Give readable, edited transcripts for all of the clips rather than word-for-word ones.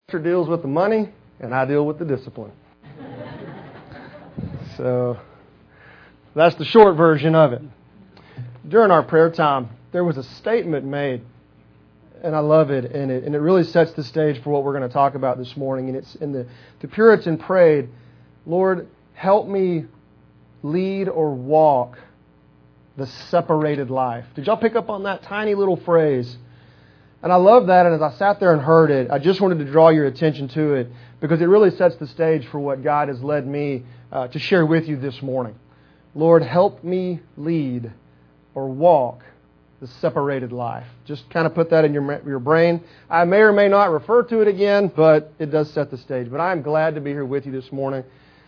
deals with the money, and I deal with the discipline. So that's the short version of it. During our prayer time, there was a statement made, and I love it, and it really sets the stage for what we're going to talk about this morning. And it's in the Puritan prayed, "Lord, help me lead or walk the separated life." Did y'all pick up on that tiny little phrase? And I love that, and as I sat there and heard it, I just wanted to draw your attention to it because it really sets the stage for what God has led me to share with you this morning. Lord, help me lead or walk the separated life. Just kind of put that in your brain. I may or may not refer to it again, but it does set the stage. But I am glad to be here with you this morning.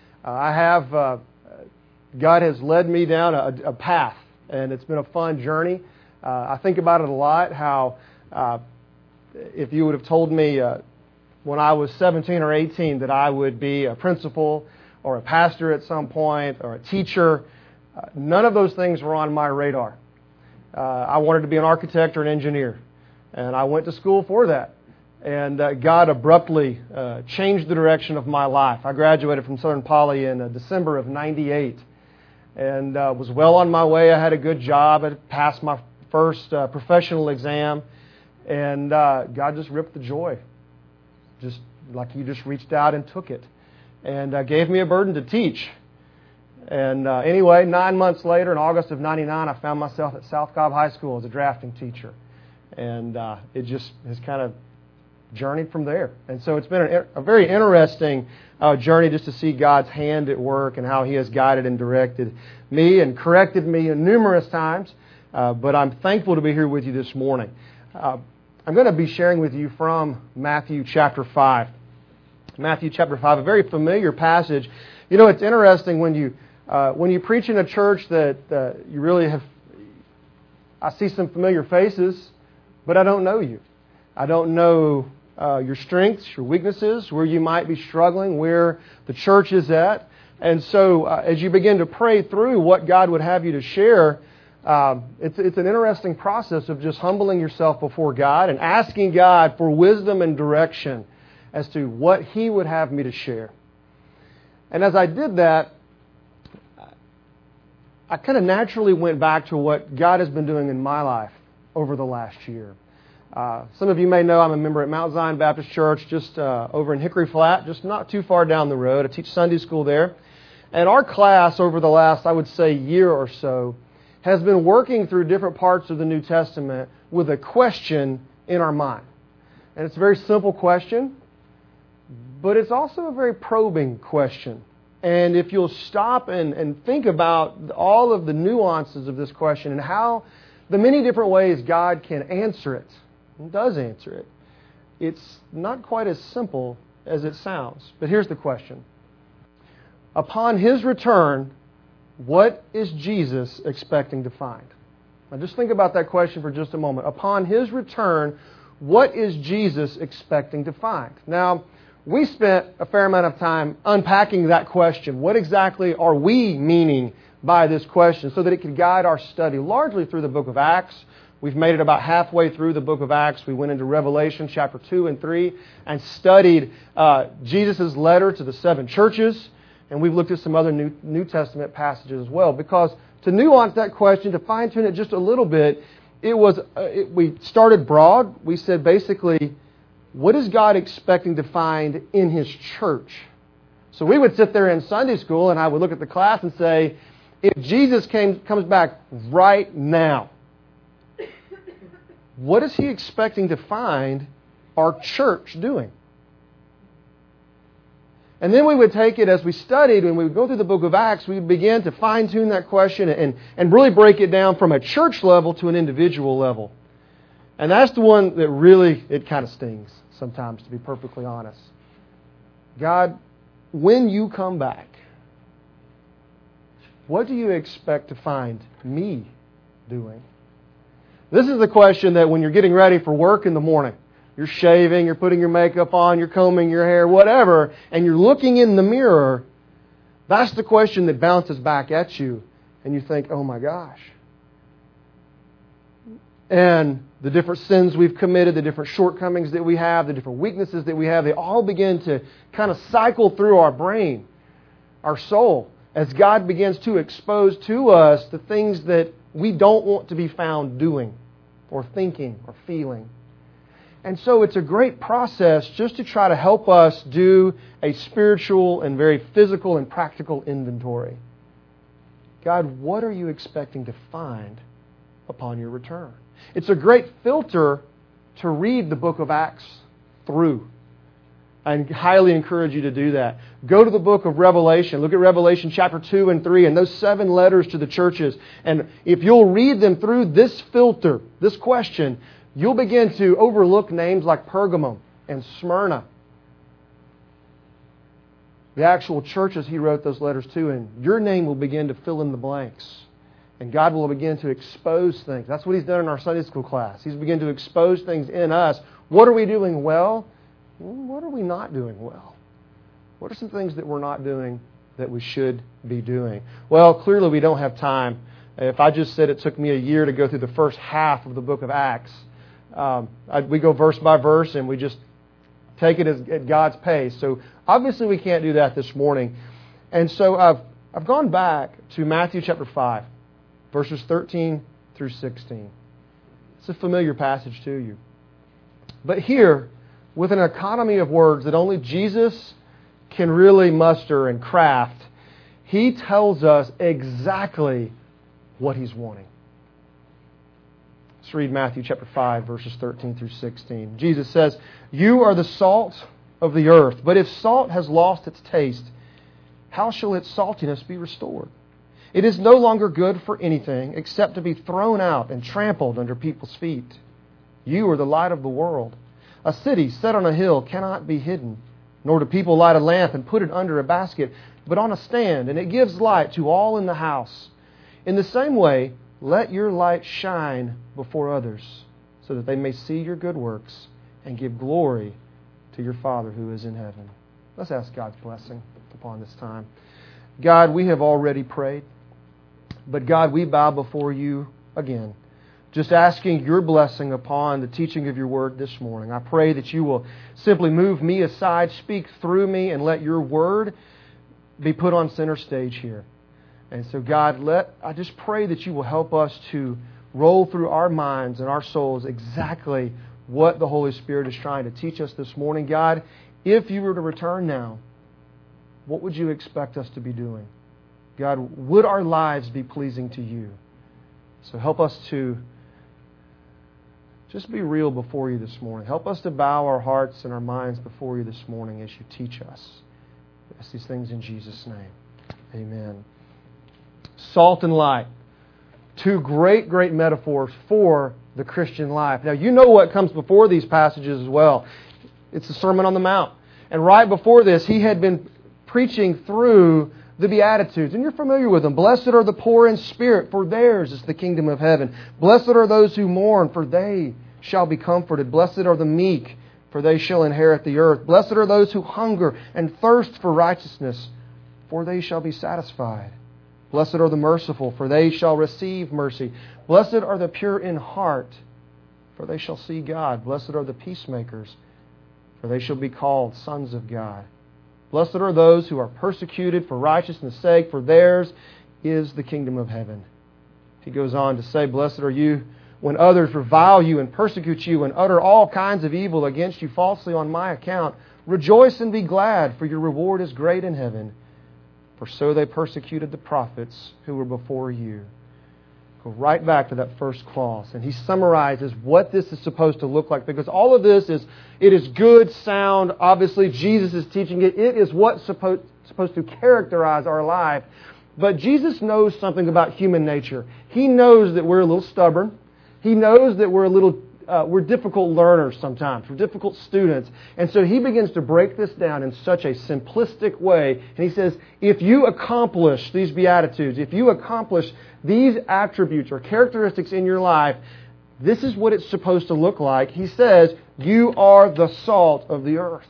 God has led me down a path, and it's been a fun journey. I think about it a lot, how if you would have told me when I was 17 or 18 that I would be a principal or a pastor at some point or a teacher, none of those things were on my radar. I wanted to be an architect or an engineer, and I went to school for that. And God abruptly changed the direction of my life. I graduated from Southern Poly in December of '98 and was well on my way. I had a good job. I passed my first professional exam. And God just ripped the joy. Just like He just reached out and took it. And gave me a burden to teach. And anyway, 9 months later, in August of '99, I found myself at South Cobb High School as a drafting teacher. And it just has kind of journeyed from there. And so it's been a very interesting journey just to see God's hand at work and how He has guided and directed me and corrected me numerous times. But I'm thankful to be here with you this morning. I'm going to be sharing with you from Matthew chapter 5. Matthew chapter 5, a very familiar passage. You know, it's interesting when you preach in a church that you really have... I see some familiar faces, but I don't know you. I don't know your strengths, your weaknesses, where you might be struggling, where the church is at. And so as you begin to pray through what God would have you to share, it's an interesting process of just humbling yourself before God and asking God for wisdom and direction as to what He would have me to share. And as I did that, I kind of naturally went back to what God has been doing in my life over the last year. Some of you may know I'm a member at Mount Zion Baptist Church just over in Hickory Flat, just not too far down the road. I teach Sunday school there. And our class over the last, I would say, year or so has been working through different parts of the New Testament with a question in our mind. And it's a very simple question, but it's also a very probing question. And if you'll stop and think about all of the nuances of this question and how the many different ways God can answer it, and does answer it, it's not quite as simple as it sounds. But here's the question. Upon His return, what is Jesus expecting to find? Now just think about that question for just a moment. Upon His return, what is Jesus expecting to find? Now, we spent a fair amount of time unpacking that question. What exactly are we meaning by this question so that it could guide our study largely through the book of Acts. We've made it about halfway through the book of Acts. We went into Revelation chapter 2 and 3 and studied Jesus' letter to the 7 churches. And we've looked at some other New Testament passages as well. Because to nuance that question, to fine-tune it just a little bit, we started broad. We said basically, what is God expecting to find in His church? So we would sit there in Sunday school and I would look at the class and say, if Jesus comes back right now, what is He expecting to find our church doing? And then we would take it as we studied, when we would go through the book of Acts, we would begin to fine-tune that question and really break it down from a church level to an individual level. And that's the one that really, it kind of stings sometimes, to be perfectly honest. God, when you come back, what do you expect to find me doing? This is the question that when you're getting ready for work in the morning, you're shaving, you're putting your makeup on, you're combing your hair, whatever, and you're looking in the mirror, that's the question that bounces back at you, and you think, oh my gosh. and the different sins we've committed, the different shortcomings that we have, the different weaknesses that we have, they all begin to kind of cycle through our brain, our soul, as God begins to expose to us the things that we don't want to be found doing or thinking or feeling. And so it's a great process just to try to help us do a spiritual and very physical and practical inventory. God, what are you expecting to find upon your return? It's a great filter to read the book of Acts through. I highly encourage you to do that. Go to the book of Revelation. Look at Revelation chapter 2 and 3 and those 7 letters to the churches. And if you'll read them through this filter, this question, you'll begin to overlook names like Pergamum and Smyrna. The actual churches he wrote those letters to, and your name will begin to fill in the blanks. And God will begin to expose things. That's what He's done in our Sunday school class. He's begun to expose things in us. What are we doing well? What are we not doing well? What are some things that we're not doing that we should be doing? Well, clearly we don't have time. If I just said it took me a year to go through the first half of the book of Acts, we go verse by verse and we just take it at God's pace. So obviously we can't do that this morning. And so I've gone back to Matthew chapter 5, verses 13 through 16. It's a familiar passage to you. But here, with an economy of words that only Jesus can really muster and craft, He tells us exactly what He's wanting. Let's read Matthew chapter 5, verses 13 through 16. Jesus says, "You are the salt of the earth, but if salt has lost its taste, how shall its saltiness be restored? It is no longer good for anything except to be thrown out and trampled under people's feet. You are the light of the world. A city set on a hill cannot be hidden, nor do people light a lamp and put it under a basket, but on a stand, and it gives light to all in the house. In the same way, let your light shine before others, so that they may see your good works and give glory to your Father who is in heaven." Let's ask God's blessing upon this time. God, we have already prayed, but God, we bow before you again, just asking your blessing upon the teaching of your word this morning. I pray that you will simply move me aside, speak through me, and let your word be put on center stage here. And so, God, I just pray that you will help us to roll through our minds and our souls exactly what the Holy Spirit is trying to teach us this morning. God, if you were to return now, what would you expect us to be doing? God, would our lives be pleasing to you? So help us to just be real before you this morning. Help us to bow our hearts and our minds before you this morning as you teach us. We ask these things in Jesus' name. Amen. Salt and light. Two great, great metaphors for the Christian life. Now, you know what comes before these passages as well. It's the Sermon on the Mount. And right before this, he had been preaching through the Beatitudes. And you're familiar with them. Blessed are the poor in spirit, for theirs is the kingdom of heaven. Blessed are those who mourn, for they shall be comforted. Blessed are the meek, for they shall inherit the earth. Blessed are those who hunger and thirst for righteousness, for they shall be satisfied. Blessed are the merciful, for they shall receive mercy. Blessed are the pure in heart, for they shall see God. Blessed are the peacemakers, for they shall be called sons of God. Blessed are those who are persecuted for righteousness' sake, for theirs is the kingdom of heaven. He goes on to say, Blessed are you when others revile you and persecute you and utter all kinds of evil against you falsely on my account. Rejoice and be glad, for your reward is great in heaven. For so they persecuted the prophets who were before you. Go right back to that first clause. And he summarizes what this is supposed to look like. Because all of this it is good, sound. Obviously, Jesus is teaching it. It is what's supposed to characterize our life. But Jesus knows something about human nature. He knows that we're a little stubborn. He knows that we're difficult learners sometimes. We're difficult students. And so he begins to break this down in such a simplistic way. And he says, if you accomplish these Beatitudes, if you accomplish these attributes or characteristics in your life, this is what it's supposed to look like. He says, you are the salt of the earth.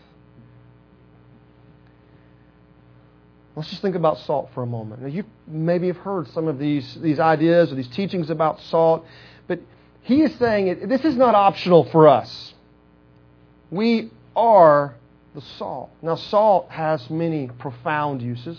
Let's just think about salt for a moment. Now, you maybe have heard some of these ideas or these teachings about salt, but He is saying this is not optional for us. We are the salt. Now, salt has many profound uses.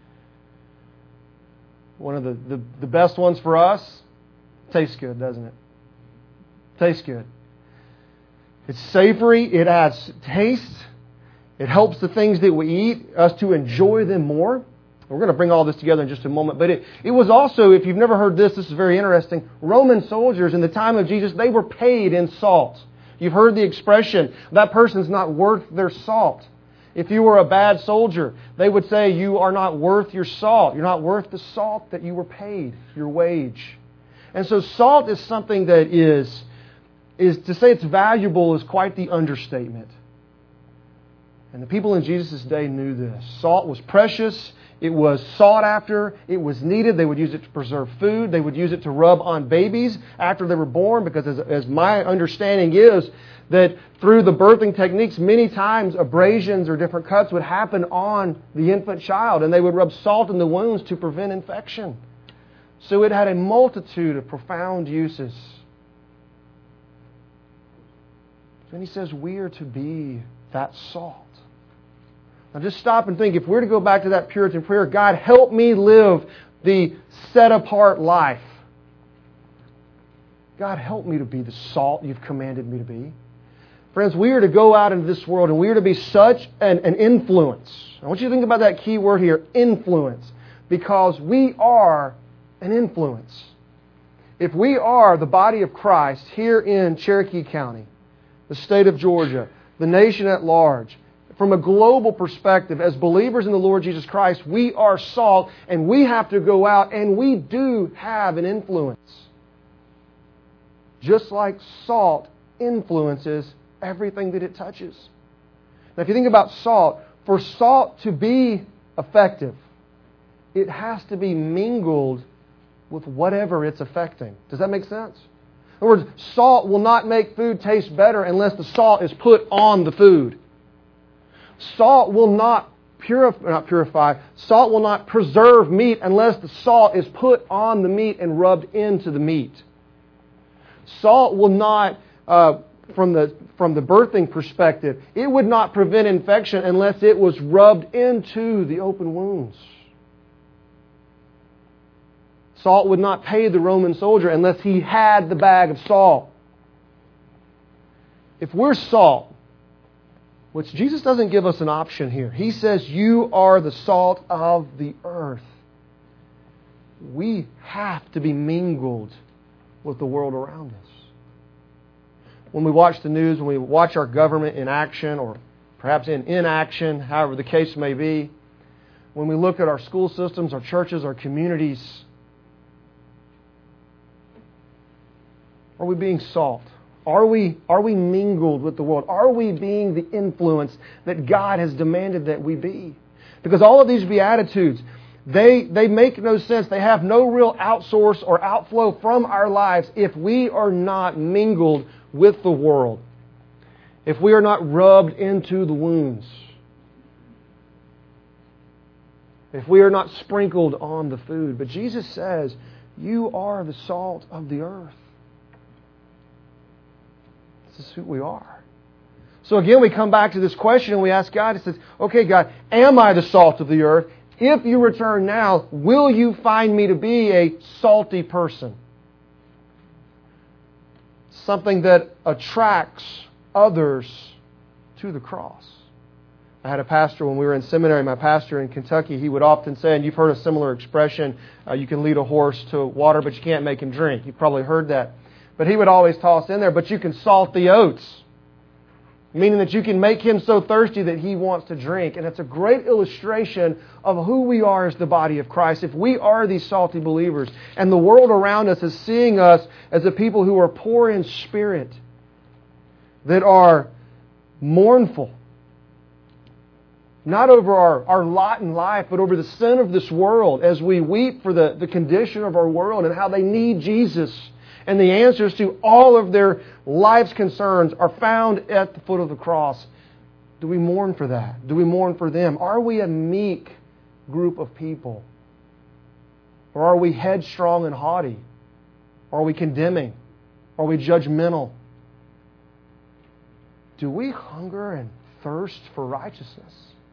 One of the best ones for us, tastes good, doesn't it? Tastes good. It's savory. It adds taste. It helps the things that we eat, us to enjoy them more. We're going to bring all this together in just a moment. But it was also, if you've never heard this is very interesting, Roman soldiers in the time of Jesus, they were paid in salt. You've heard the expression, that person's not worth their salt. If you were a bad soldier, they would say you are not worth your salt. You're not worth the salt that you were paid, your wage. And so salt is something that is to say it's valuable is quite the understatement. And the people in Jesus' day knew this. Salt was precious. It was sought after. It was needed. They would use it to preserve food. They would use it to rub on babies after they were born, because as my understanding is, that through the birthing techniques, many times abrasions or different cuts would happen on the infant child, and they would rub salt in the wounds to prevent infection. So it had a multitude of profound uses. And he says we are to be that salt. Now just stop and think, if we're to go back to that Puritan prayer, God, help me live the set-apart life. God, help me to be the salt You've commanded me to be. Friends, we are to go out into this world and we are to be such an influence. I want you to think about that key word here, influence, because we are an influence. If we are the body of Christ here in Cherokee County, the state of Georgia, the nation at large, from a global perspective, as believers in the Lord Jesus Christ, we are salt, and we have to go out, and we do have an influence. Just like salt influences everything that it touches. Now, if you think about salt, for salt to be effective, it has to be mingled with whatever it's affecting. Does that make sense? In other words, salt will not make food taste better unless the salt is put on the food. Salt will not purify. Salt will not preserve meat unless the salt is put on the meat and rubbed into the meat. Salt will not, from the birthing perspective, it would not prevent infection unless it was rubbed into the open wounds. Salt would not pay the Roman soldier unless he had the bag of salt. If we're salt, which Jesus doesn't give us an option here. He says, you are the salt of the earth. We have to be mingled with the world around us. When we watch the news, when we watch our government in action, or perhaps in inaction, however the case may be, when we look at our school systems, our churches, our communities, are we being salt? Are we mingled with the world? Are we being the influence that God has demanded that we be? Because all of these Beatitudes, they make no sense. They have no real outsource or outflow from our lives if we are not mingled with the world. If we are not rubbed into the wounds. If we are not sprinkled on the food. But Jesus says, you are the salt of the earth. This is who we are. So again, we come back to this question and we ask God, it says, okay, God, am I the salt of the earth? If you return now, will you find me to be a salty person? Something that attracts others to the cross. I had a pastor when we were in seminary, my pastor in Kentucky, he would often say, and you've heard a similar expression, you can lead a horse to water, but you can't make him drink. You've probably heard that. But he would always toss in there, but you can salt the oats. Meaning that you can make him so thirsty that he wants to drink. And it's a great illustration of who we are as the body of Christ. If we are these salty believers, and the world around us is seeing us as a people who are poor in spirit, that are mournful, not over our lot in life, but over the sin of this world, as we weep for the condition of our world and how they need Jesus. And the answers to all of their life's concerns are found at the foot of the cross. Do we mourn for that? Do we mourn for them? Are we a meek group of people? Or are we headstrong and haughty? Are we condemning? Are we judgmental? Do we hunger and thirst for righteousness?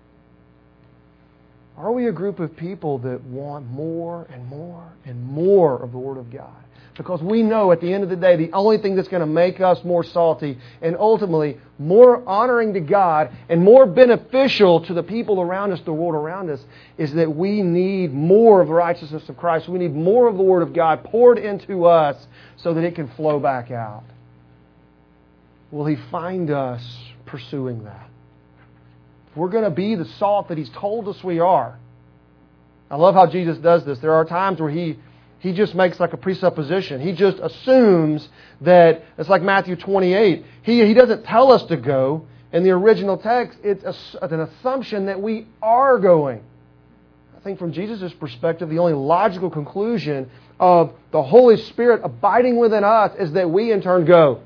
Are we a group of people that want more and more and more of the Word of God? Because we know at the end of the day, the only thing that's going to make us more salty and ultimately more honoring to God and more beneficial to the people around us, the world around us, is that we need more of the righteousness of Christ. We need more of the Word of God poured into us so that it can flow back out. Will He find us pursuing that? If we're going to be the salt that He's told us we are. I love how Jesus does this. There are times where He just makes like a presupposition. He just assumes that, it's like Matthew 28. He doesn't tell us to go. In the original text, it's an assumption that we are going. I think from Jesus' perspective, the only logical conclusion of the Holy Spirit abiding within us is that we in turn go.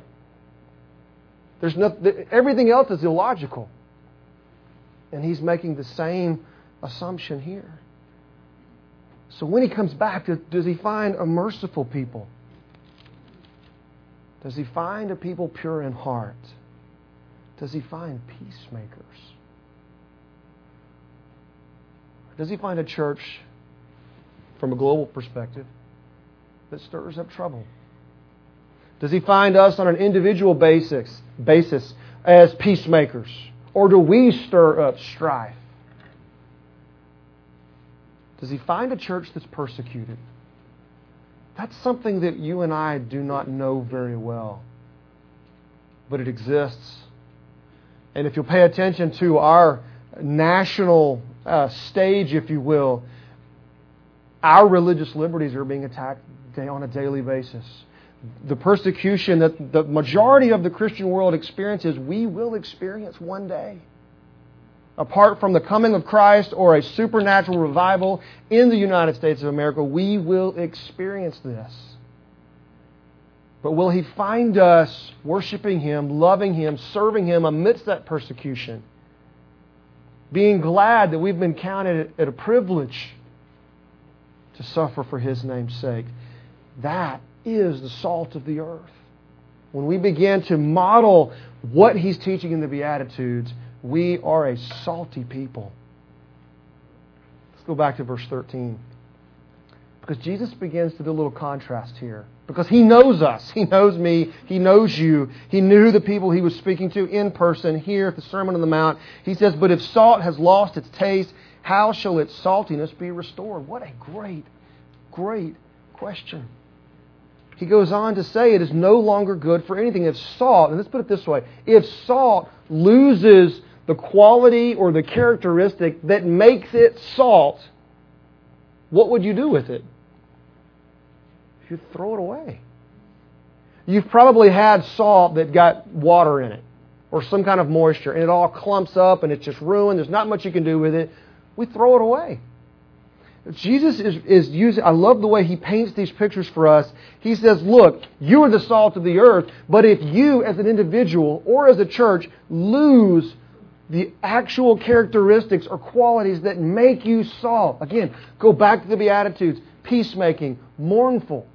Everything else is illogical. And He's making the same assumption here. So when He comes back, does He find a merciful people? Does He find a people pure in heart? Does He find peacemakers? Does He find a church, from a global perspective, that stirs up trouble? Does He find us on an individual basis as peacemakers? Or do we stir up strife? Does He find a church that's persecuted? That's something that you and I do not know very well. But it exists. And if you'll pay attention to our national stage, if you will, our religious liberties are being attacked on a daily basis. The persecution that the majority of the Christian world experiences, we will experience one day. Apart from the coming of Christ or a supernatural revival in the United States of America, we will experience this. But will He find us worshiping Him, loving Him, serving Him amidst that persecution? Being glad that we've been counted it a privilege to suffer for His name's sake. That is the salt of the earth. When we begin to model what He's teaching in the Beatitudes, we are a salty people. Let's go back to verse 13. Because Jesus begins to do a little contrast here. Because He knows us. He knows me. He knows you. He knew the people He was speaking to in person here at the Sermon on the Mount. He says, "But if salt has lost its taste, how shall its saltiness be restored?" What a great, great question. He goes on to say it is no longer good for anything. If salt, and let's put it this way, if salt loses the quality or the characteristic that makes it salt, what would you do with it? You'd throw it away. You've probably had salt that got water in it or some kind of moisture and it all clumps up and it's just ruined. There's not much you can do with it. We throw it away. Jesus is using, I love the way He paints these pictures for us. He says, look, you are the salt of the earth, but if you as an individual or as a church lose the actual characteristics or qualities that make you salt, again, go back to the Beatitudes, peacemaking, mournful.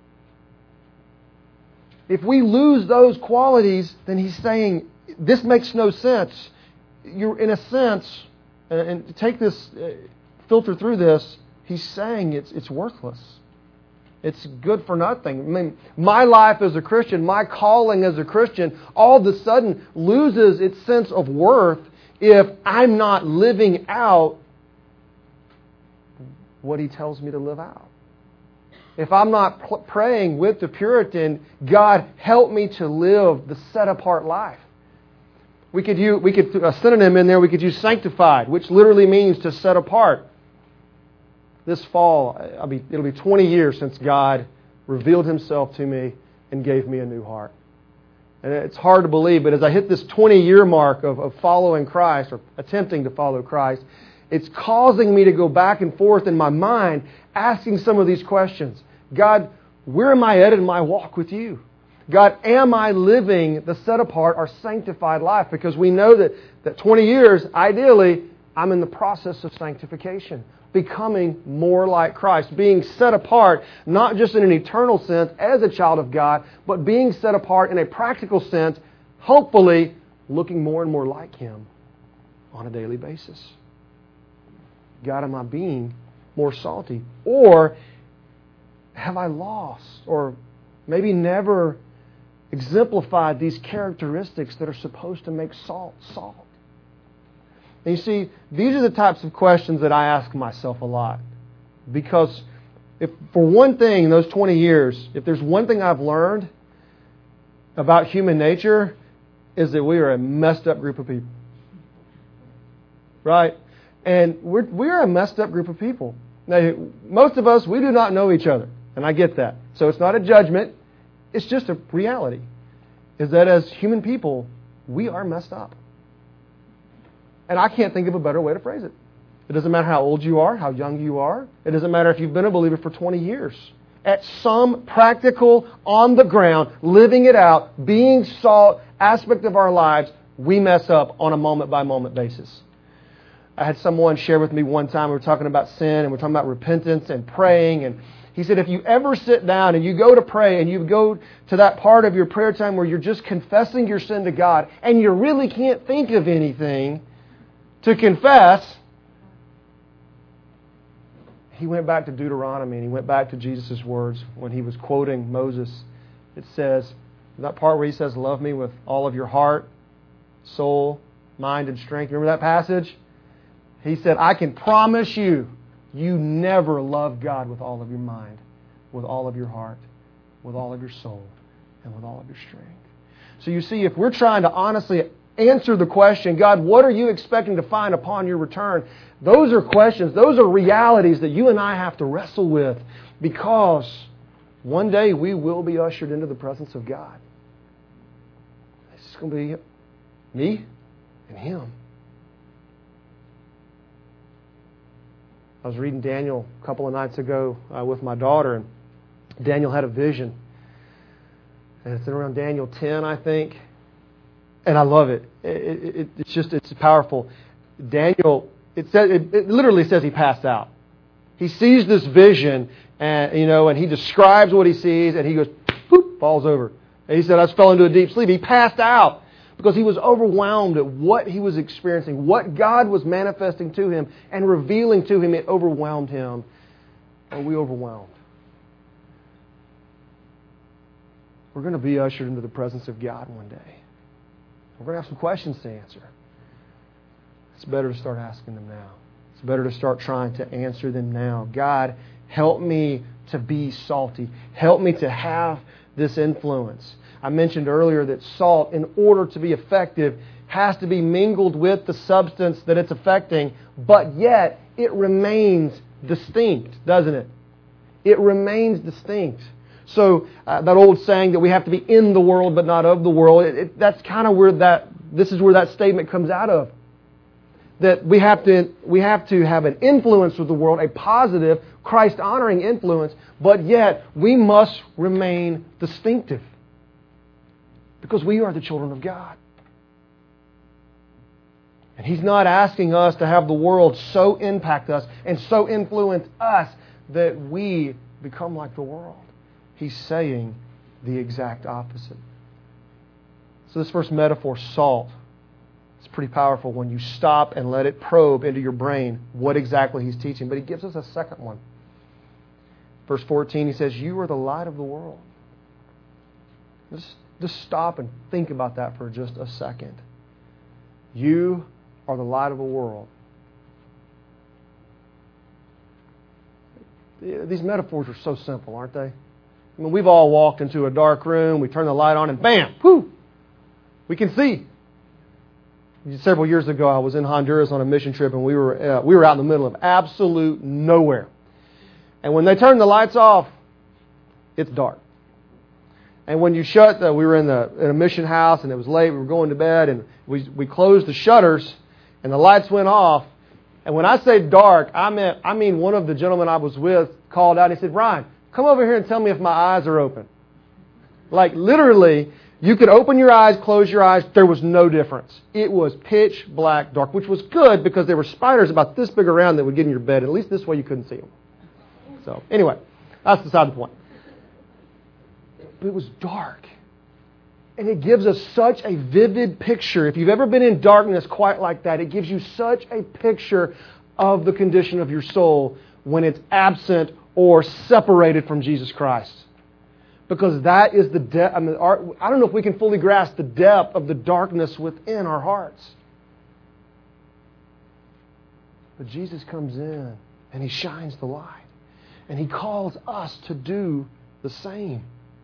If we lose those qualities, then He's saying, this makes no sense. You're in a sense, and take this, filter through this, He's saying it's worthless. It's good for nothing. I mean, my life as a Christian, my calling as a Christian, all of a sudden loses its sense of worth if I'm not living out what He tells me to live out. If I'm not praying with the Puritan, God, help me to live the set-apart life. We could a synonym in there, we could use sanctified, which literally means to set apart. This fall, it'll be 20 years since God revealed Himself to me and gave me a new heart. And it's hard to believe, but as I hit this 20-year mark of following Christ, or attempting to follow Christ, it's causing me to go back and forth in my mind, asking some of these questions. God, where am I at in my walk with You? God, am I living the set-apart or sanctified life? Because we know that 20 years, ideally, I'm in the process of sanctification, becoming more like Christ, being set apart, not just in an eternal sense as a child of God, but being set apart in a practical sense, hopefully looking more and more like Him on a daily basis. God, am I being more salty? Or have I lost or maybe never exemplified these characteristics that are supposed to make salt salt? And you see, these are the types of questions that I ask myself a lot. Because if, for one thing, in those 20 years, if there's one thing I've learned about human nature, is that we are a messed up group of people. Right? And we're a messed up group of people. Now, most of us, we do not know each other. And I get that. So it's not a judgment. It's just a reality. Is that as human people, we are messed up. And I can't think of a better way to phrase it. It doesn't matter how old you are, how young you are. It doesn't matter if you've been a believer for 20 years. At some practical, on the ground, living it out, being salt aspect of our lives, we mess up on a moment-by-moment basis. I had someone share with me one time, we were talking about sin and we're talking about repentance and praying, and he said, if you ever sit down and you go to pray and you go to that part of your prayer time where you're just confessing your sin to God and you really can't think of anything to confess, he went back to Deuteronomy and he went back to Jesus' words when he was quoting Moses. It says, that part where he says, love me with all of your heart, soul, mind, and strength. Remember that passage? He said, I can promise you, you never love God with all of your mind, with all of your heart, with all of your soul, and with all of your strength. So you see, if we're trying to honestly answer the question, God, what are you expecting to find upon your return? Those are questions, those are realities that you and I have to wrestle with, because one day we will be ushered into the presence of God. It's going to be me and Him. I was reading Daniel a couple of nights ago with my daughter, and Daniel had a vision. And it's around Daniel 10, I think. And I love it. It's powerful. Daniel, it literally says he passed out. He sees this vision, and he describes what he sees, and he goes, poof, falls over. And he said, I just fell into a deep sleep. He passed out because he was overwhelmed at what he was experiencing, what God was manifesting to him and revealing to him. It overwhelmed him. Are we overwhelmed? We're going to be ushered into the presence of God one day. We're going to have some questions to answer. It's better to start asking them now. It's better to start trying to answer them now. God, help me to be salty. Help me to have this influence. I mentioned earlier that salt, in order to be effective, has to be mingled with the substance that it's affecting, but yet it remains distinct, doesn't it? It remains distinct. So that old saying that we have to be in the world but not of the world, that's kind of where this is where that statement comes out of. That we have to have an influence with the world, a positive, Christ-honoring influence, but yet we must remain distinctive. Because we are the children of God. And He's not asking us to have the world so impact us and so influence us that we become like the world. He's saying the exact opposite. So this first metaphor, salt, it's pretty powerful when you stop and let it probe into your brain what exactly He's teaching. But He gives us a second one. Verse 14, He says, you are the light of the world. Just stop and think about that for just a second. You are the light of the world. These metaphors are so simple, aren't they? I mean, we've all walked into a dark room, we turn the light on, and bam, whoo, we can see. Several years ago, I was in Honduras on a mission trip, and we were out in the middle of absolute nowhere. And when they turned the lights off, it's dark. And when you we were in a mission house, and it was late, we were going to bed, and we closed the shutters, and the lights went off. And when I say dark, I mean one of the gentlemen I was with called out. He said, Ryan, come over here and tell me if my eyes are open. Like literally, You could open your eyes, close your eyes. There was no difference. It was pitch black dark, which was good because there were spiders about this big around that would get in your bed. At least this way you couldn't see them. So anyway, that's beside the point. But it was dark. And it gives us such a vivid picture. If you've ever been in darkness quite like that, it gives you such a picture of the condition of your soul when it's absent or separated from Jesus Christ. Because that is the depth. I don't know if we can fully grasp the depth of the darkness within our hearts. But Jesus comes in and He shines the light. And He calls us to do the same.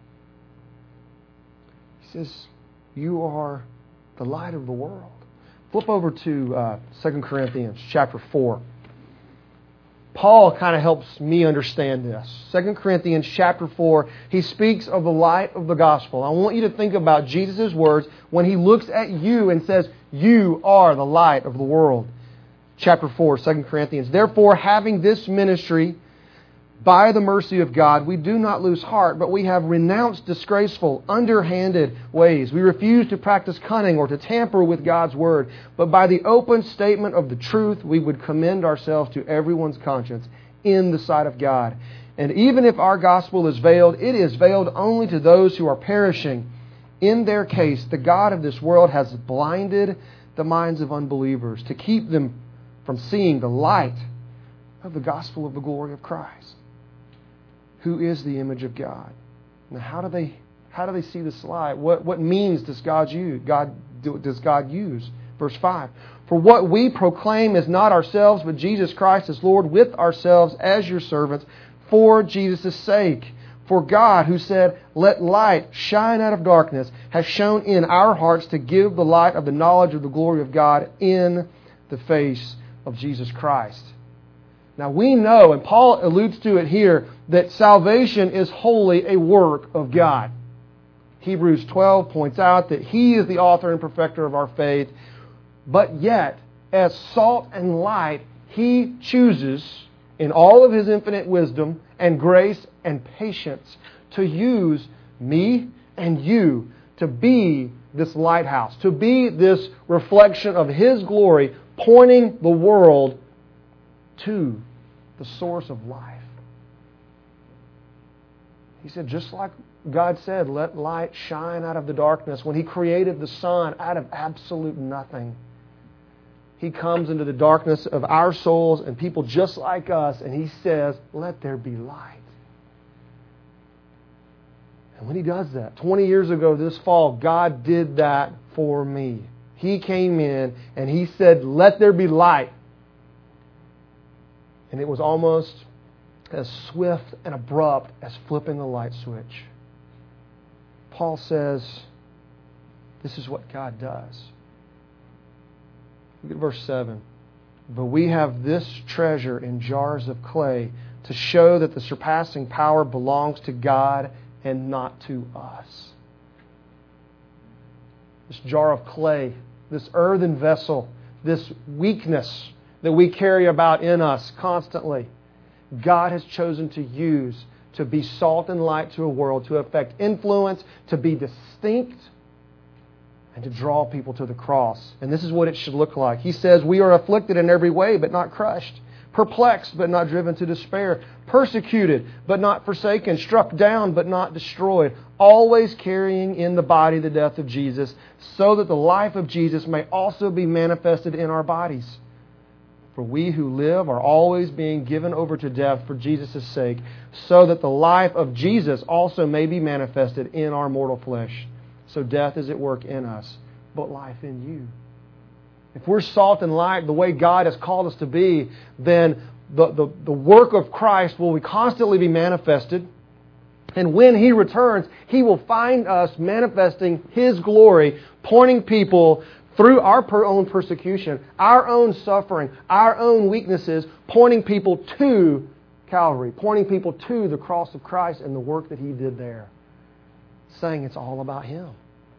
He says, you are the light of the world. Flip over to 2 Corinthians chapter 4. Paul kind of helps me understand this. 2 Corinthians chapter 4, he speaks of the light of the gospel. I want you to think about Jesus' words when He looks at you and says, you are the light of the world. Chapter 4, 2 Corinthians. Therefore, having this ministry, by the mercy of God, we do not lose heart, but we have renounced disgraceful, underhanded ways. We refuse to practice cunning or to tamper with God's word, but by the open statement of the truth, we would commend ourselves to everyone's conscience in the sight of God. And even if our gospel is veiled, it is veiled only to those who are perishing. In their case, the God of this world has blinded the minds of unbelievers to keep them from seeing the light of the gospel of the glory of Christ, who is the image of God. Now, how do they see this light? What means does God use? Verse 5. For what we proclaim is not ourselves, but Jesus Christ as Lord, with ourselves as your servants, for Jesus' sake. For God, who said, let light shine out of darkness, has shone in our hearts to give the light of the knowledge of the glory of God in the face of Jesus Christ. Now we know, and Paul alludes to it here, that salvation is wholly a work of God. Hebrews 12 points out that He is the author and perfecter of our faith, but yet, as salt and light, He chooses, in all of His infinite wisdom and grace and patience, to use me and you to be this lighthouse, to be this reflection of His glory, pointing the world to the source of life. He said, just like God said, let light shine out of the darkness. When He created the sun out of absolute nothing, He comes into the darkness of our souls and people just like us, and He says, let there be light. And when He does that, 20 years ago this fall, God did that for me. He came in and He said, let there be light. And it was almost as swift and abrupt as flipping the light switch. Paul says, this is what God does. Look at verse 7. But we have this treasure in jars of clay to show that the surpassing power belongs to God and not to us. This jar of clay, this earthen vessel, this weakness that we carry about in us constantly, God has chosen to use to be salt and light to a world, to affect influence, to be distinct, and to draw people to the cross. And this is what it should look like. He says, we are afflicted in every way, but not crushed. Perplexed, but not driven to despair. Persecuted, but not forsaken. Struck down, but not destroyed. Always carrying in the body the death of Jesus, so that the life of Jesus may also be manifested in our bodies. For we who live are always being given over to death for Jesus' sake, so that the life of Jesus also may be manifested in our mortal flesh. So death is at work in us, but life in you. If we're salt and light the way God has called us to be, then the work of Christ will constantly be manifested. And when He returns, He will find us manifesting His glory, pointing people through our own persecution, our own suffering, our own weaknesses, pointing people to Calvary, pointing people to the cross of Christ and the work that He did there, saying it's all about Him.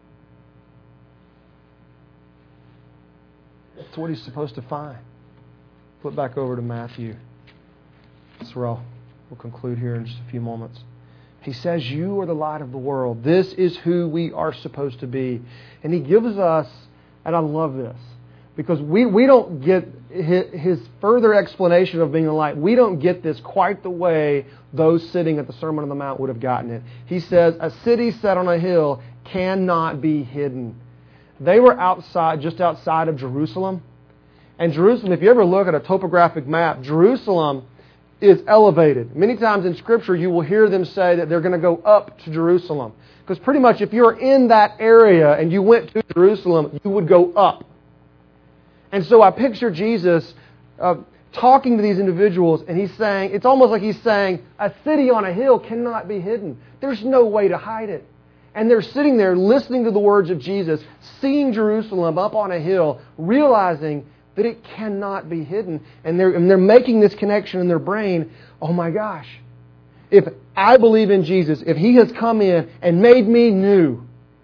That's what He's supposed to find. Flip back over to Matthew. That's where we'll conclude here in just a few moments. He says, you are the light of the world. This is who we are supposed to be. And He gives us, and I love this, because we don't get His further explanation of being the light. We don't get this quite the way those sitting at the Sermon on the Mount would have gotten it. He says, a city set on a hill cannot be hidden. They were just outside of Jerusalem. And Jerusalem, if you ever look at a topographic map, Jerusalem is elevated. Many times in Scripture you will hear them say that they're going to go up to Jerusalem. Because pretty much if you're in that area and you went to Jerusalem, you would go up. And so I picture Jesus talking to these individuals, and He's saying, it's almost like He's saying, a city on a hill cannot be hidden. There's no way to hide it. And they're sitting there listening to the words of Jesus, seeing Jerusalem up on a hill, realizing that it cannot be hidden. And they're making this connection in their brain. Oh my gosh, if I believe in Jesus, if He has come in and made me new,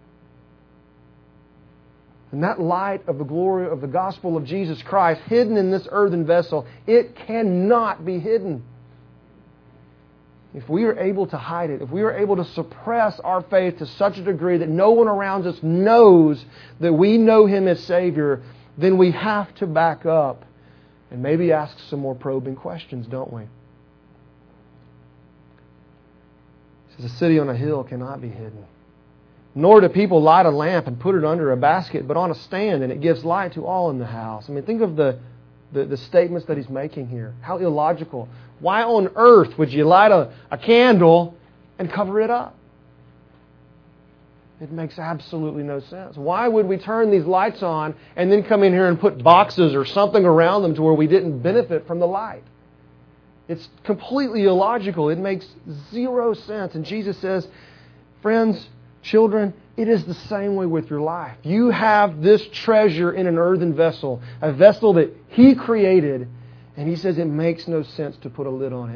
and that light of the glory of the gospel of Jesus Christ hidden in this earthen vessel, it cannot be hidden. If we are able to hide it, if we are able to suppress our faith to such a degree that no one around us knows that we know Him as Savior, then we have to back up and maybe ask some more probing questions, don't we? It says, a city on a hill cannot be hidden. Nor do people light a lamp and put it under a basket, but on a stand, and it gives light to all in the house. I mean, think of the statements that He's making here. How illogical. Why on earth would you light a candle and cover it up? It makes absolutely no sense. Why would we turn these lights on and then come in here and put boxes or something around them to where we didn't benefit from the light? It's completely illogical. It makes zero sense. And Jesus says, friends, children, it is the same way with your life. You have this treasure in an earthen vessel, a vessel that He created, and He says it makes no sense to put a lid on it.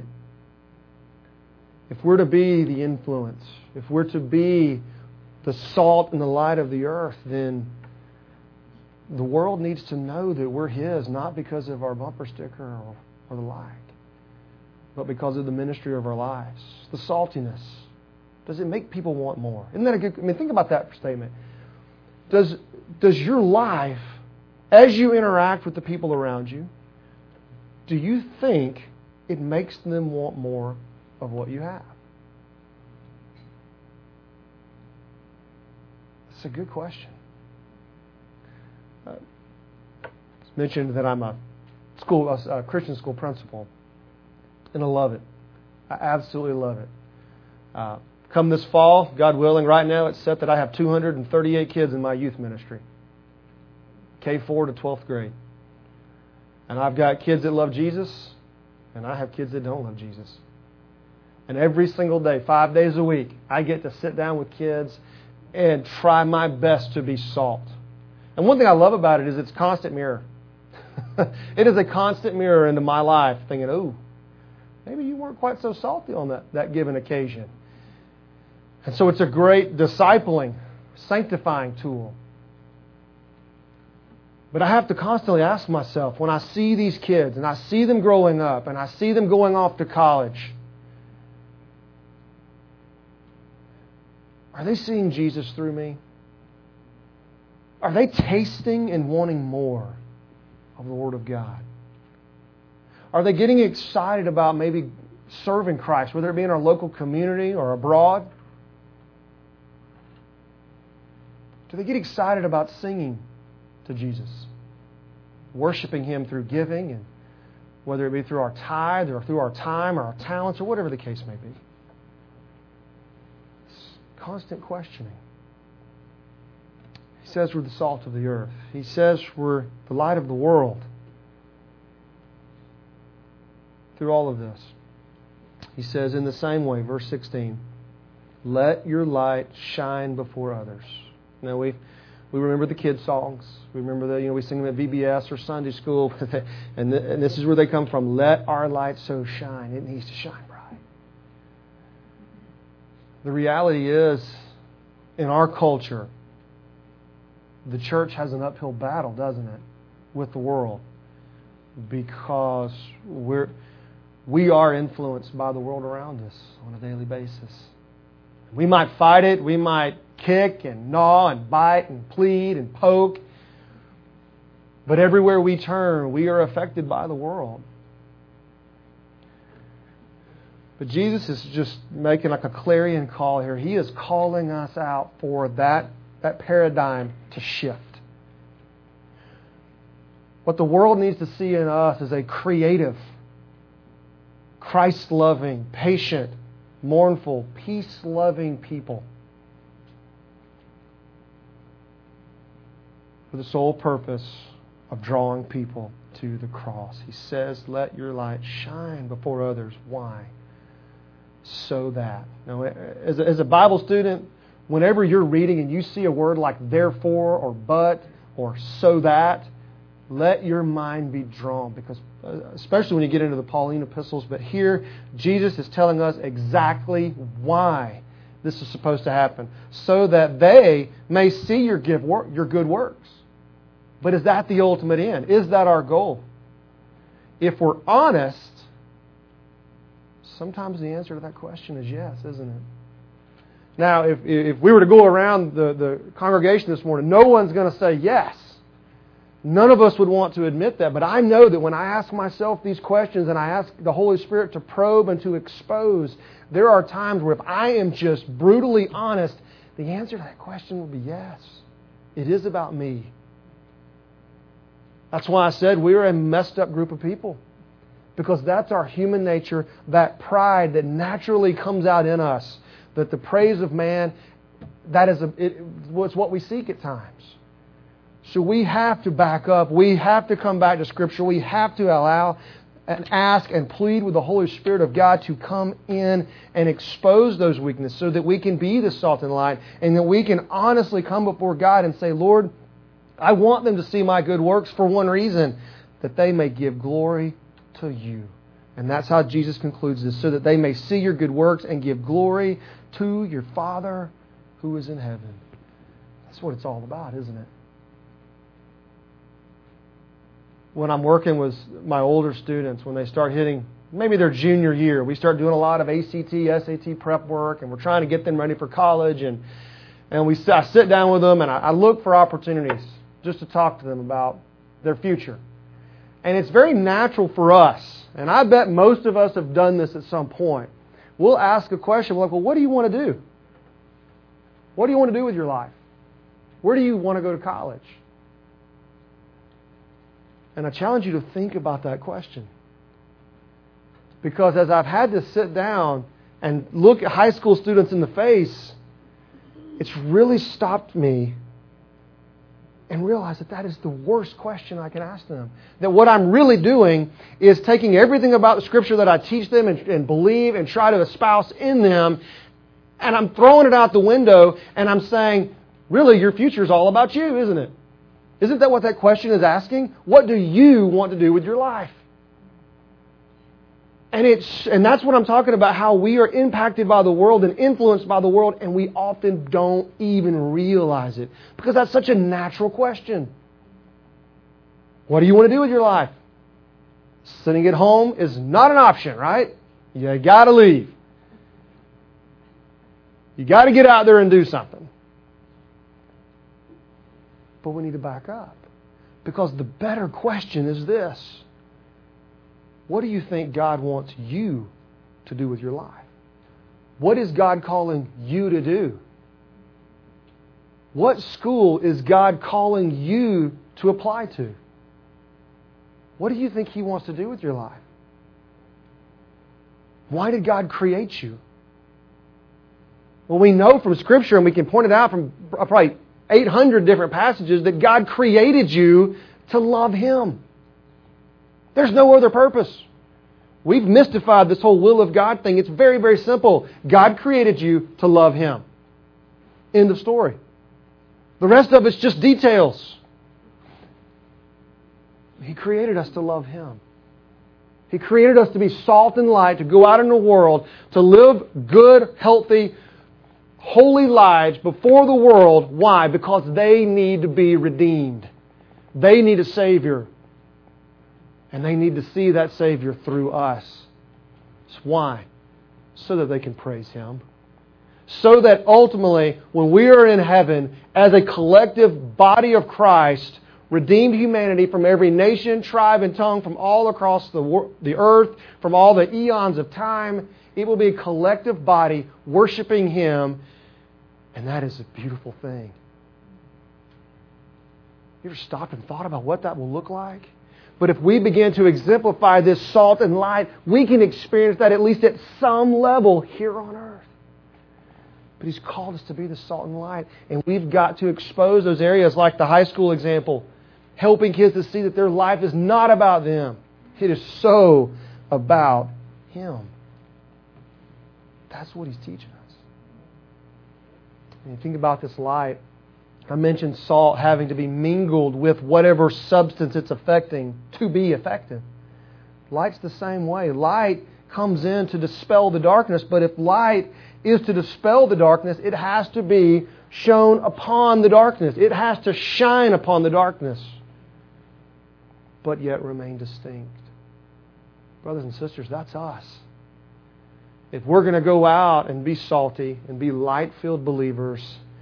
If we're to be the influence, if we're to be the salt and the light of the earth, then the world needs to know that we're His, not because of our bumper sticker or the like, but because of the ministry of our lives. The saltiness. Does it make people want more? Isn't that a good... I mean, think about that statement. Does your life, as you interact with the people around you, do you think it makes them want more of what you have? That's a good question. It's mentioned that I'm a Christian school principal, and I love it. I absolutely love it. Come this fall, God willing, right now it's set that I have 238 kids in my youth ministry. K4 to 12th grade. And I've got kids that love Jesus, and I have kids that don't love Jesus. And every single day, 5 days a week, I get to sit down with kids and try my best to be salt. And one thing I love about it is it's a constant mirror. It is a constant mirror into my life, thinking, oh, maybe you weren't quite so salty on that given occasion. And so it's a great discipling, sanctifying tool. But I have to constantly ask myself, when I see these kids and I see them growing up and I see them going off to college, are they seeing Jesus through me? Are they tasting and wanting more of the Word of God? Are they getting excited about maybe serving Christ, whether it be in our local community or abroad? Do they get excited about singing to Jesus? Worshiping Him through giving, and whether it be through our tithe or through our time or our talents or whatever the case may be. It's constant questioning. He says we're the salt of the earth. He says we're the light of the world. Through all of this, He says in the same way, verse 16, let your light shine before others. Now we remember the kids' songs. We remember that we sing them at VBS or Sunday school, and this is where they come from. Let our light so shine. It needs to shine bright. The reality is, in our culture, the church has an uphill battle, doesn't it, with the world, because we are influenced by the world around us on a daily basis. We might fight it. We might kick and gnaw and bite and plead and poke. But everywhere we turn, we are affected by the world. But Jesus is just making like a clarion call here. He is calling us out for that paradigm to shift. What the world needs to see in us is a creative, Christ-loving, patient, mournful, peace-loving people. For the sole purpose of drawing people to the cross. He says, let your light shine before others. Why? So that. Now, as a Bible student, whenever you're reading and you see a word like therefore or but or so that, let your mind be drawn, because especially when you get into the Pauline epistles, but here Jesus is telling us exactly why this is supposed to happen, so that they may see your good works. But is that the ultimate end? Is that our goal? If we're honest, sometimes the answer to that question is yes, isn't it? Now, if we were to go around the congregation this morning, no one's going to say yes. None of us would want to admit that, but I know that when I ask myself these questions and I ask the Holy Spirit to probe and to expose, there are times where if I am just brutally honest, the answer to that question will be yes. It is about me. That's why I said we're a messed up group of people, because that's our human nature, that pride that naturally comes out in us, that the praise of man, it's what we seek at times. So we have to back up. We have to come back to Scripture. We have to allow and ask and plead with the Holy Spirit of God to come in and expose those weaknesses so that we can be the salt and light, and that we can honestly come before God and say, Lord, I want them to see my good works for one reason, that they may give glory to you. And that's how Jesus concludes this, so that they may see your good works and give glory to your Father who is in heaven. That's what it's all about, isn't it? When I'm working with my older students, when they start hitting maybe their junior year, we start doing a lot of ACT, SAT prep work, and we're trying to get them ready for college. And I sit down with them and I look for opportunities just to talk to them about their future. And it's very natural for us, and I bet most of us have done this at some point. We'll ask a question like, well, what do you want to do? What do you want to do with your life? Where do you want to go to college? And I challenge you to think about that question. Because as I've had to sit down and look at high school students in the face, it's really stopped me and realize that is the worst question I can ask them. That what I'm really doing is taking everything about the Scripture that I teach them and believe and try to espouse in them, and I'm throwing it out the window, and I'm saying, really, your future is all about you, isn't it? Isn't that what that question is asking? What do you want to do with your life? And that's what I'm talking about, how we are impacted by the world and influenced by the world, and we often don't even realize it, because that's such a natural question. What do you want to do with your life? Sitting at home is not an option, right? You got to leave. You got to get out there and do something. But we need to back up, because the better question is this: what do you think God wants you to do with your life? What is God calling you to do? What school is God calling you to apply to? What do you think He wants to do with your life? Why did God create you? Well, we know from Scripture, and we can point it out from probably 800 different passages, that God created you to love Him. There's no other purpose. We've mystified this whole will of God thing. It's very, very simple. God created you to love Him. End of story. The rest of it's just details. He created us to love Him. He created us to be salt and light, to go out in the world, to live good, healthy, holy lives before the world. Why? Because they need to be redeemed. They need a Savior. And they need to see that Savior through us. So why? So that they can praise Him. so that ultimately, when we are in heaven, as a collective body of Christ, redeemed humanity from every nation, tribe, and tongue from all across the earth, from all the eons of time, it will be a collective body worshiping Him, and that is a beautiful thing. You ever stopped and thought about what that will look like? But if we begin to exemplify this salt and light, we can experience that at least at some level here on earth. But He's called us to be the salt and light. And we've got to expose those areas like the high school example, helping kids to see that their life is not about them. It is so about Him. That's what He's teaching us. When you think about this light, I mentioned salt having to be mingled with whatever substance it's affecting to be effective. Light's the same way. Light comes in to dispel the darkness, but if light is to dispel the darkness, it has to be shone upon the darkness. It has to shine upon the darkness, but yet remain distinct. Brothers and sisters, that's us. If we're going to go out and be salty and be light-filled believers,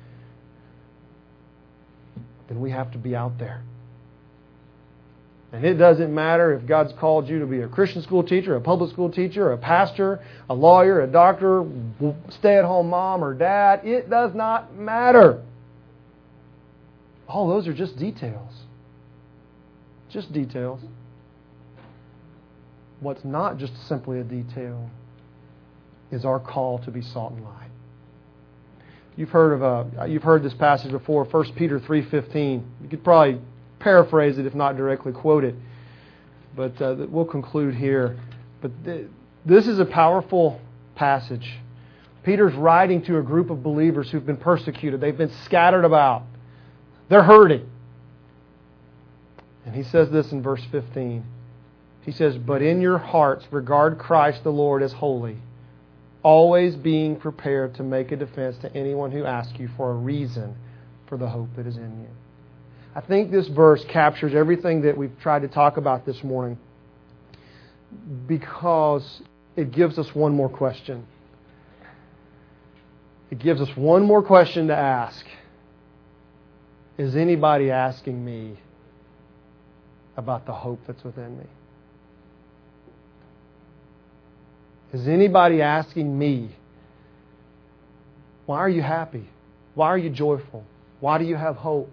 then we have to be out there. And it doesn't matter if God's called you to be a Christian school teacher, a public school teacher, a pastor, a lawyer, a doctor, stay-at-home mom or dad. It does not matter. All those are just details. Just details. What's not just simply a detail is our call to be salt and light. You've heard this passage before, 1 Peter 3:15. You could probably paraphrase it, if not directly quote it. But we'll conclude here. But this is a powerful passage. Peter's writing to a group of believers who've been persecuted. They've been scattered about. They're hurting. And he says this in verse 15. He says, "But in your hearts regard Christ the Lord as holy, always being prepared to make a defense to anyone who asks you for a reason for the hope that is in you." I think this verse captures everything that we've tried to talk about this morning because it gives us one more question. It gives us one more question to ask. Is anybody asking me about the hope that's within me? Is anybody asking me, why are you happy? Why are you joyful? Why do you have hope?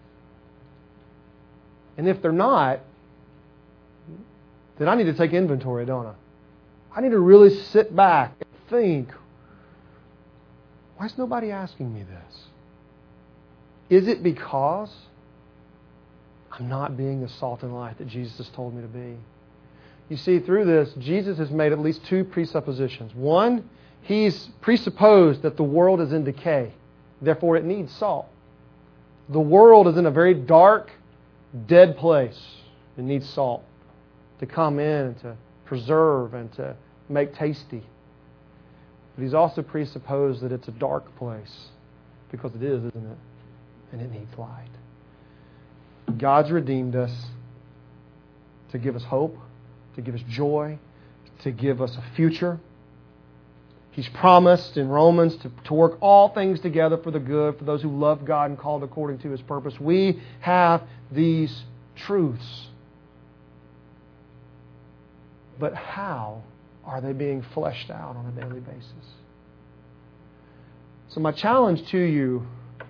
And if they're not, then I need to take inventory, don't I? I need to really sit back and think, why is nobody asking me this? Is it because I'm not being the salt and light that Jesus has told me to be? You see, through this, Jesus has made at least two presuppositions. One, He's presupposed that the world is in decay. Therefore, it needs salt. The world is in a very dark, dead place. It needs salt to come in and to preserve and to make tasty. But He's also presupposed that it's a dark place, because it is, isn't it? And it needs light. God's redeemed us to give us hope, to give us joy, to give us a future. He's promised in Romans to work all things together for the good, for those who love God and called according to His purpose. We have these truths. But how are they being fleshed out on a daily basis? So my challenge to you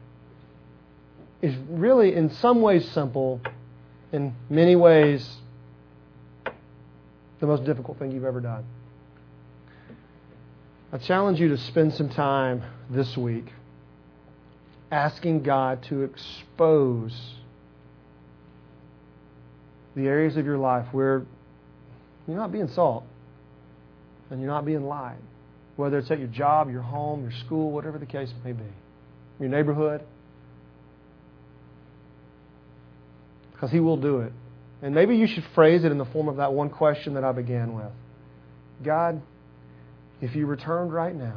is really in some ways simple, in many ways the most difficult thing you've ever done. I challenge you to spend some time this week asking God to expose the areas of your life where you're not being salt and you're not being light. Whether it's at your job, your home, your school, whatever the case may be. Your neighborhood. Because He will do it. And maybe you should phrase it in the form of that one question that I began with. God, if You returned right now,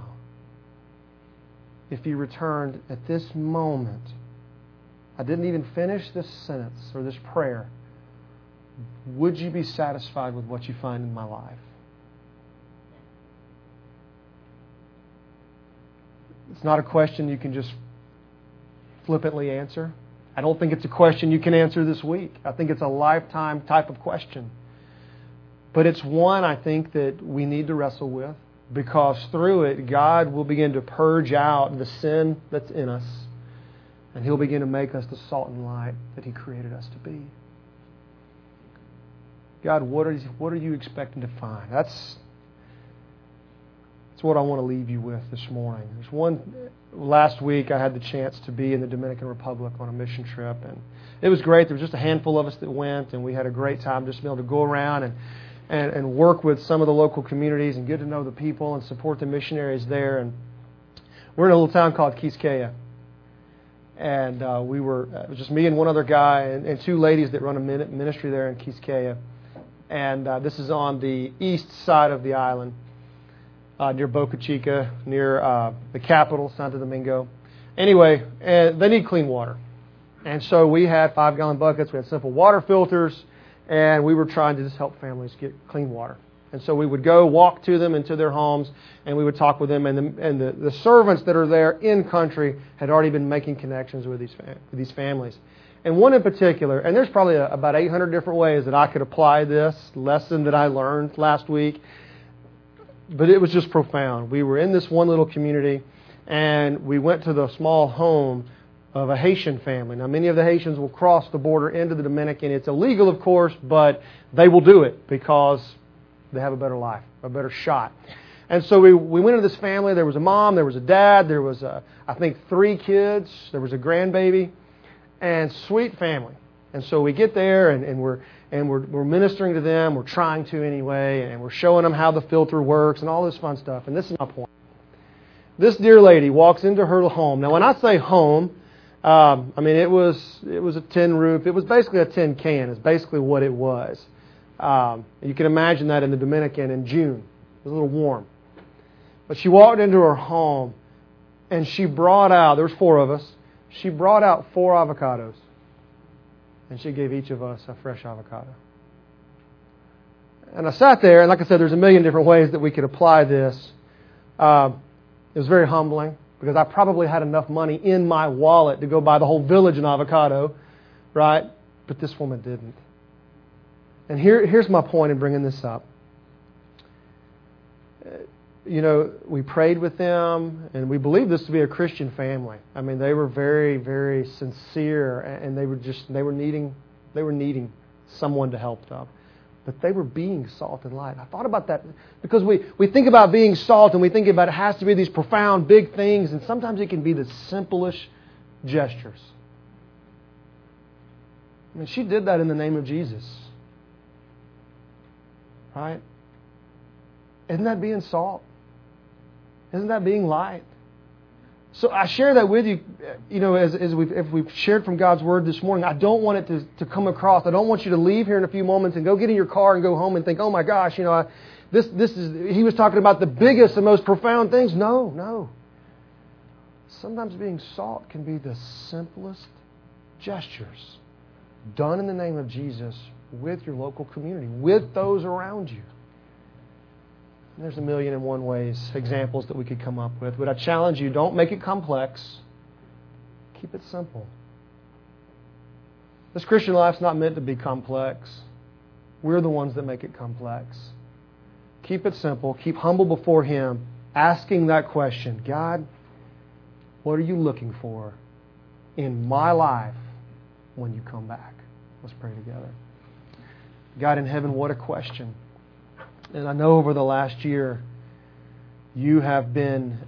if You returned at this moment, I didn't even finish this sentence or this prayer, would You be satisfied with what You find in my life? It's not a question you can just flippantly answer. I don't think it's a question you can answer this week. I think it's a lifetime type of question. But it's one I think that we need to wrestle with, because through it, God will begin to purge out the sin that's in us, and He'll begin to make us the salt and light that He created us to be. God, what are you expecting to find? That's what I want to leave you with this morning. Last week I had the chance to be in the Dominican Republic on a mission trip, and it was great. There was just a handful of us that went, and we had a great time just being able to go around and work with some of the local communities and get to know the people and support the missionaries there. And we're in a little town called Quisqueya. And it was just me and one other guy and two ladies that run a ministry there in Quisqueya. And this is on the east side of the island, near Boca Chica, near the capital, Santo Domingo. Anyway, they need clean water. And so we had 5-gallon buckets, we had simple water filters, and we were trying to just help families get clean water. And so we would go walk to them into their homes, and we would talk with them. And the servants that are there in country had already been making connections with these families. And one in particular, and there's probably about 800 different ways that I could apply this lesson that I learned last week, but it was just profound. We were in this one little community, and we went to the small home of a Haitian family. Now, many of the Haitians will cross the border into the Dominican. It's illegal, of course, but they will do it because they have a better life, a better shot. And so we went into this family. There was a mom, there was a dad, there was, I think, 3 kids. There was a grandbaby, and sweet family. And so we get there, and we're ministering to them. We're trying to anyway, and we're showing them how the filter works and all this fun stuff. And this is my point. This dear lady walks into her home. Now, when I say home, it was a tin roof. It was basically a tin can is basically what it was. You can imagine that in the Dominican in June. It was a little warm. But she walked into her home, and she brought out, there was 4 of us, she brought out 4 avocados. And she gave each of us a fresh avocado. And I sat there, and like I said, there's a million different ways that we could apply this. It was very humbling, because I probably had enough money in my wallet to go buy the whole village an avocado, right? But this woman didn't. And here's my point in bringing this up. We prayed with them, and we believed this to be a Christian family. I mean, they were very, very sincere, and they were needing someone to help them. But they were being salt and light. I thought about that because we think about being salt, and we think about it has to be these profound, big things, and sometimes it can be the simplest gestures. I mean, she did that in the name of Jesus. Right? Isn't that being salt? Isn't that being light? So I share that with you, as we've shared from God's Word this morning. I don't want it to come across. I don't want you to leave here in a few moments and go get in your car and go home and think, oh my gosh, he was talking about the biggest and most profound things. No. Sometimes being salt can be the simplest gestures done in the name of Jesus with your local community, with those around you. And there's 1,000,001 ways, examples that we could come up with. But I challenge you, don't make it complex. Keep it simple. This Christian life's not meant to be complex. We're the ones that make it complex. Keep it simple. Keep humble before Him, asking that question, God, what are you looking for in my life when you come back? Let's pray together. God in heaven, what a question. And I know over the last year, you have been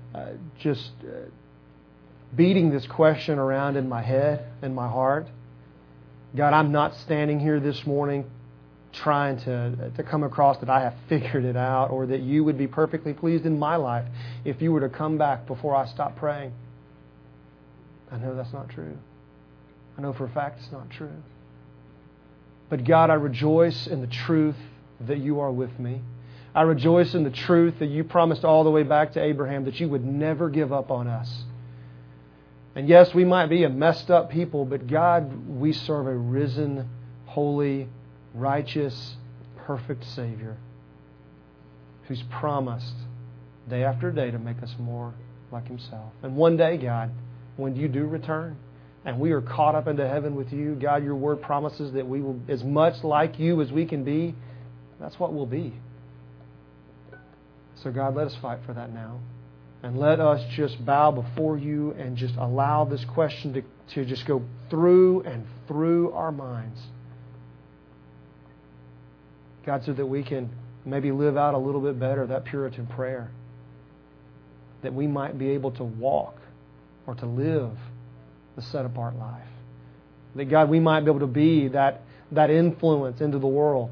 beating this question around in my head and my heart. God, I'm not standing here this morning trying to come across that I have figured it out, or that you would be perfectly pleased in my life if you were to come back before I stop praying. I know that's not true. I know for a fact it's not true. But God, I rejoice in the truth that you are with me. I rejoice in the truth that you promised all the way back to Abraham that you would never give up on us. And yes, we might be a messed up people, but God, we serve a risen, holy, righteous, perfect Savior who's promised day after day to make us more like Himself. And one day, God, when You do return, and we are caught up into heaven with You, God, Your Word promises that we will, as much like You as we can be, that's what we'll be. So God, let us fight for that now. And let us just bow before You and just allow this question to just go through and through our minds. God, so that we can maybe live out a little bit better that Puritan prayer. That we might be able to walk or to live the set-apart life. That, God, we might be able to be that influence into the world.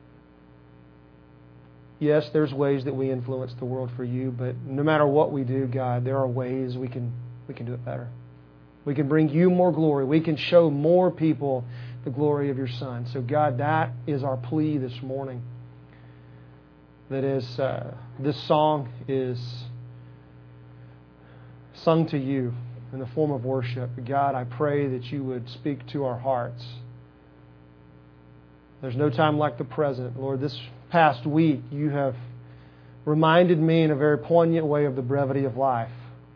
Yes, there's ways that we influence the world for You, but no matter what we do, God, there are ways we can do it better. We can bring You more glory. We can show more people the glory of Your Son. So, God, that is our plea this morning. That is, this song is sung to You in the form of worship. God, I pray that You would speak to our hearts. There's no time like the present. Lord, this past week You have reminded me in a very poignant way of the brevity of life.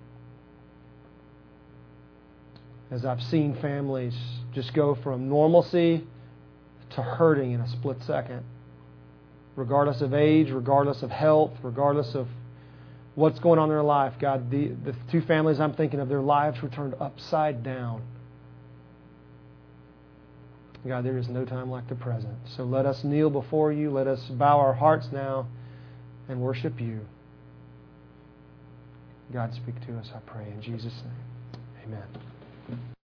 As I've seen families just go from normalcy to hurting in a split second. Regardless of age, regardless of health, regardless of what's going on in their life, God, the two families I'm thinking of, their lives were turned upside down. God, there is no time like the present. So let us kneel before You. Let us bow our hearts now and worship You. God, speak to us, I pray, in Jesus' name. Amen.